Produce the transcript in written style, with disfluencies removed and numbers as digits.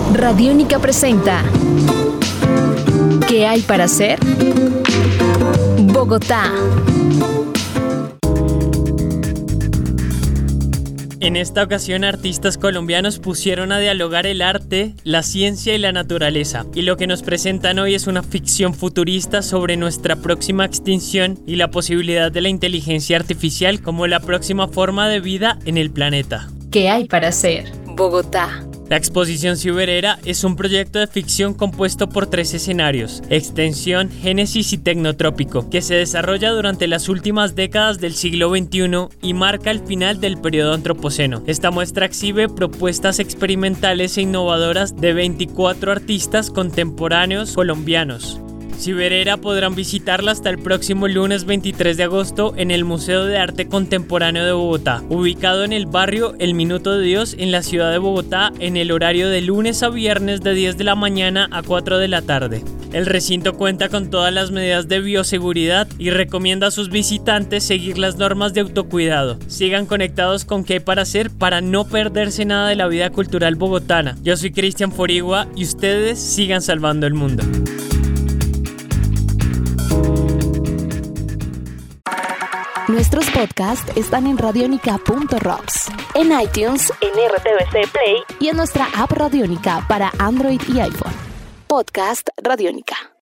Radiónica presenta ¿Qué hay para hacer? Bogotá. En esta ocasión, artistas colombianos pusieron a dialogar el arte, la ciencia y la naturaleza. Y lo que nos presentan hoy es una ficción futurista sobre nuestra próxima extinción y la posibilidad de la inteligencia artificial como la próxima forma de vida en el planeta. ¿Qué hay para hacer? Bogotá. La exposición Ciberera es un proyecto de ficción compuesto por 3 escenarios: extensión, génesis y tecnotrópico, que se desarrolla durante las últimas décadas del siglo XXI y marca el final del periodo antropoceno. Esta muestra exhibe propuestas experimentales e innovadoras de 24 artistas contemporáneos colombianos. Ciberera podrán visitarla hasta el próximo lunes 23 de agosto en el Museo de Arte Contemporáneo de Bogotá, ubicado en el barrio El Minuto de Dios en la ciudad de Bogotá, en el horario de lunes a viernes de 10 de la mañana a 4 de la tarde. El recinto cuenta con todas las medidas de bioseguridad y recomienda a sus visitantes seguir las normas de autocuidado. Sigan conectados con ¿Qué hay para hacer? Para no perderse nada de la vida cultural bogotana. Yo soy Cristian Forigua y ustedes sigan salvando el mundo. Nuestros podcasts están en radionica.rocks, en iTunes, en RTVC Play y en nuestra app Radiónica para Android y iPhone. Podcast Radiónica.